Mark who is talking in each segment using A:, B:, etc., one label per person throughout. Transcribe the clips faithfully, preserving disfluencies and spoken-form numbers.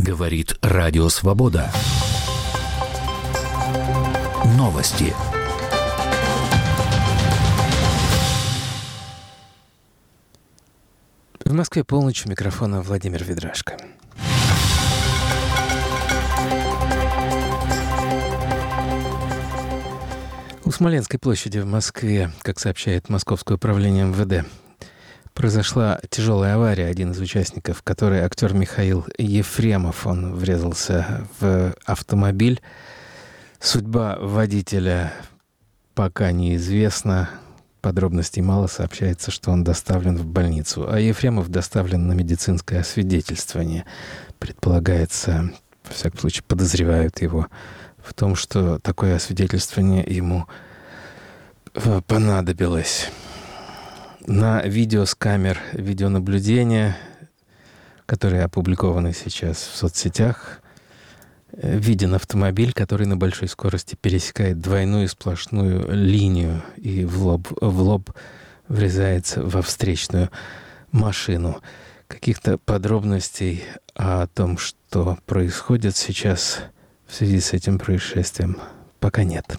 A: Говорит Радио Свобода. Новости.
B: В Москве полночь, у микрофона Владимир Ведрашко. У Смоленской площади в Москве, как сообщает Московское управление эм вэ дэ, произошла тяжелая авария. Один из участников, который актер Михаил Ефремов, он врезался в автомобиль. Судьба водителя пока неизвестна. Подробностей мало, сообщается, что он доставлен в больницу. А Ефремов доставлен на медицинское освидетельствование. Предполагается, во всяком случае, подозревают его в том, что такое освидетельствование ему понадобилось. На видео с камер видеонаблюдения, которые опубликованы сейчас в соцсетях, виден автомобиль, который на большой скорости пересекает двойную сплошную линию и в лоб, в лоб врезается во встречную машину. Каких-то подробностей о том, что происходит сейчас в связи с этим происшествием, пока нет.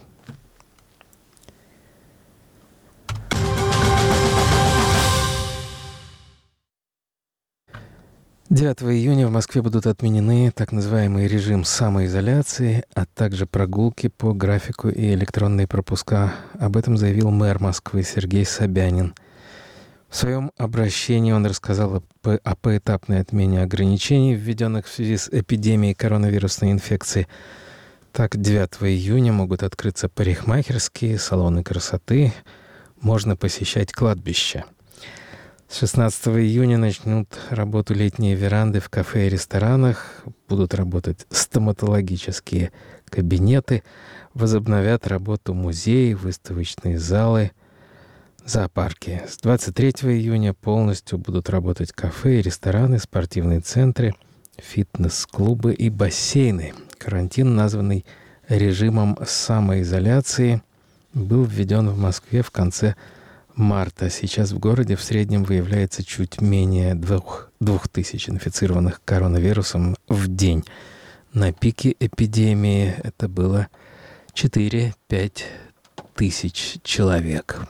B: девятого июня в Москве будут отменены так называемый режим самоизоляции, а также прогулки по графику и электронные пропуска. Об этом заявил мэр Москвы Сергей Собянин. В своем обращении он рассказал о, о поэтапной отмене ограничений, введенных в связи с эпидемией коронавирусной инфекции. Так, девятого июня могут открыться парикмахерские, салоны красоты, можно посещать кладбища. С шестнадцатого июня начнут работу летние веранды в кафе и ресторанах, будут работать стоматологические кабинеты, возобновят работу музеи, выставочные залы, зоопарки. С двадцать третьего июня полностью будут работать кафе и рестораны, спортивные центры, фитнес-клубы и бассейны. Карантин, названный режимом самоизоляции, был введен в Москве в конце марта. Сейчас в городе в среднем выявляется чуть менее двух, двух тысяч инфицированных коронавирусом в день. На пике эпидемии это было четыре-пять тысяч человек.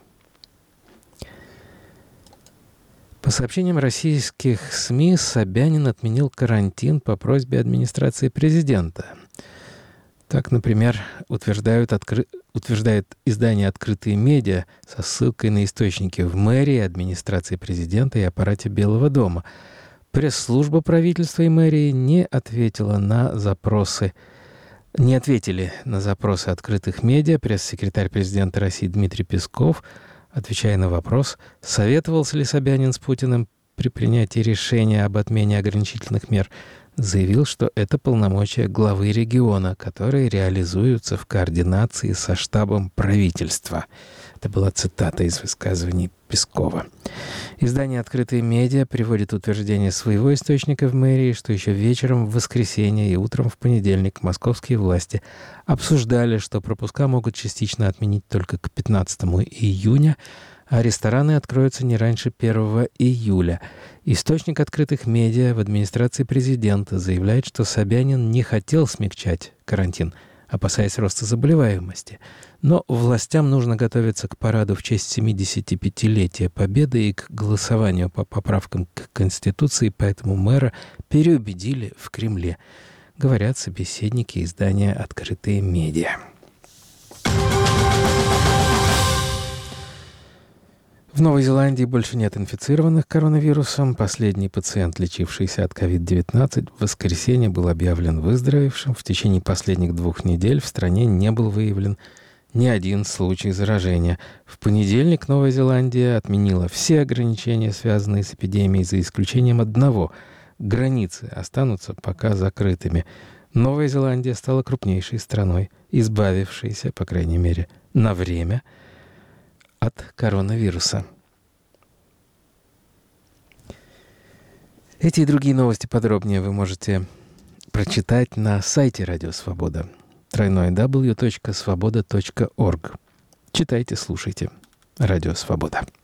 B: По сообщениям российских СМИ, Собянин отменил карантин по просьбе администрации президента. Так, например, утверждают, откры... утверждает издание «Открытые медиа» со ссылкой на источники в мэрии, администрации президента и аппарате Белого дома. Пресс-служба правительства и мэрии не ответила на запросы, не ответили на запросы открытых медиа. Пресс-секретарь президента России Дмитрий Песков, отвечая на вопрос, советовался ли Собянин с Путиным при принятии решения об отмене ограничительных мер, заявил, что это полномочия главы региона, которые реализуются в координации со штабом правительства. Это была цитата из высказываний Пескова. Издание «Открытые медиа» приводит утверждение своего источника в мэрии, что еще вечером в воскресенье и утром в понедельник московские власти обсуждали, что пропуска могут частично отменить только к пятнадцатому июня, а рестораны откроются не раньше первого июля. Источник «Открытых медиа» в администрации президента заявляет, что Собянин не хотел смягчать карантин, опасаясь роста заболеваемости. Но властям нужно готовиться к параду в честь семидесятипятилетия Победы и к голосованию по поправкам к Конституции, поэтому мэра переубедили в Кремле, говорят собеседники издания «Открытые медиа». В Новой Зеландии больше нет инфицированных коронавирусом. Последний пациент, лечившийся от ковид девятнадцать, в воскресенье был объявлен выздоровевшим. В течение последних двух недель в стране не был выявлен ни один случай заражения. В понедельник Новая Зеландия отменила все ограничения, связанные с эпидемией, за исключением одного. Границы останутся пока закрытыми. Новая Зеландия стала крупнейшей страной, избавившейся, по крайней мере, на время от коронавируса. Эти и другие новости подробнее вы можете прочитать на сайте Радио Свобода дабл ю дабл ю дабл ю точка свобода точка орг. Читайте, слушайте. Радио Свобода.